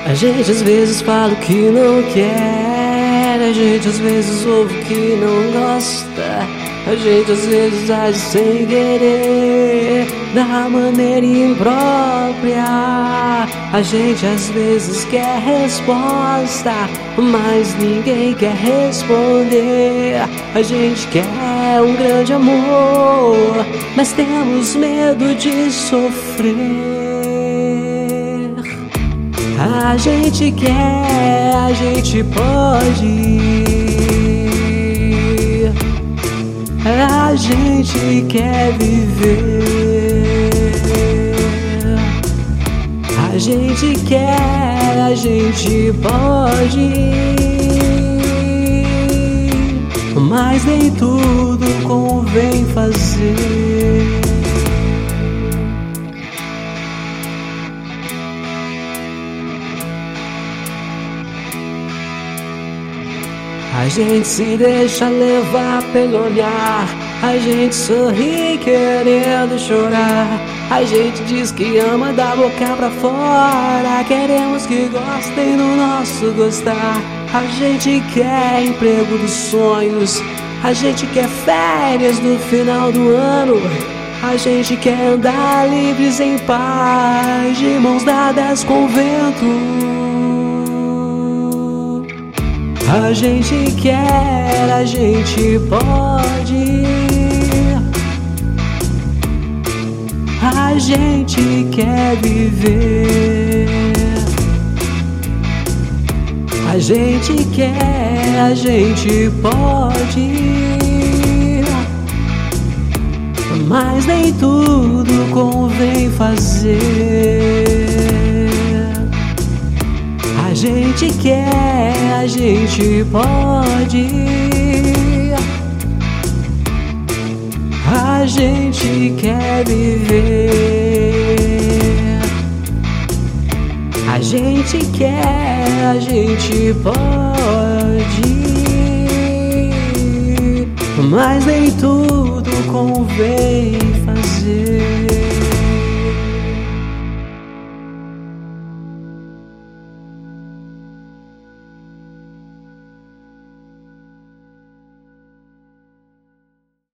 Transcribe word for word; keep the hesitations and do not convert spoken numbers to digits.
A gente às vezes fala o que não quer, a gente às vezes ouve o que não gosta, a gente às vezes age sem querer, da maneira imprópria. A gente às vezes quer resposta, mas ninguém quer responder. A gente quer um grande amor, mas temos medo de sofrer. A gente quer, a gente pode, a gente quer viver. A gente quer, a gente pode, mas nem tudo convém fazer. A gente se deixa levar pelo olhar, a gente sorri querendo chorar, a gente diz que ama da boca pra fora, queremos que gostem do nosso gostar. A gente quer emprego dos sonhos, a gente quer férias no final do ano, a gente quer andar livres em paz, de mãos dadas com o vento. A gente quer, a gente pode, a gente quer viver. A gente quer, a gente pode, mas nem tudo convém fazer. A gente quer, a gente pode, a gente quer viver. A gente quer, a gente pode, mas nem tudo convém